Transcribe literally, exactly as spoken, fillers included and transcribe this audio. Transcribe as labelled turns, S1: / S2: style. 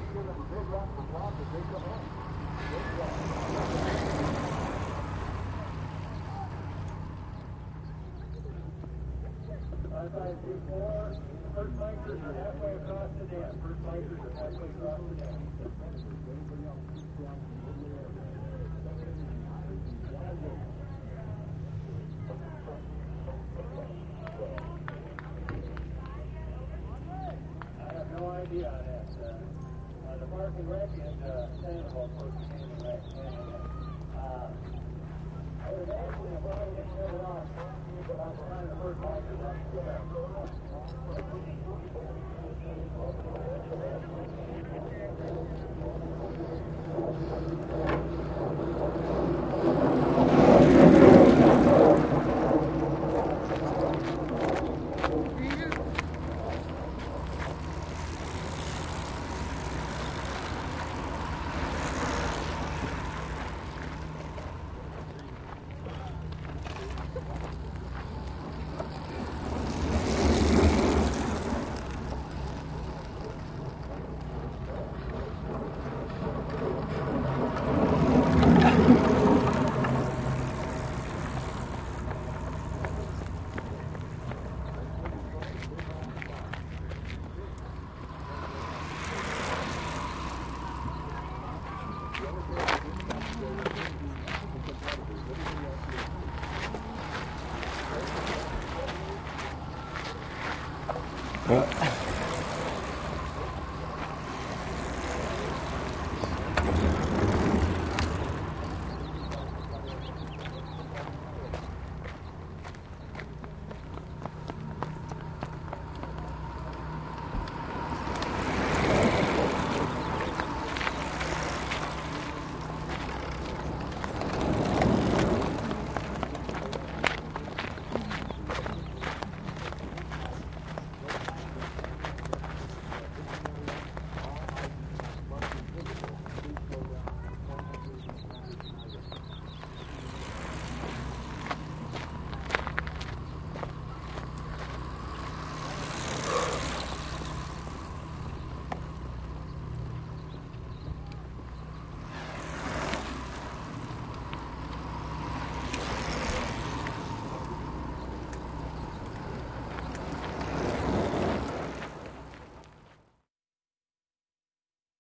S1: Five, five, two, four. First bikers are halfway across the dam. First bikers are halfway across the dam. I have no idea on that. Uh, uh, the Park and Rec and uh, Sandoval Park and Rec. Uh, I was actually a brother that shut it off. But I was trying to first bikers up the dam.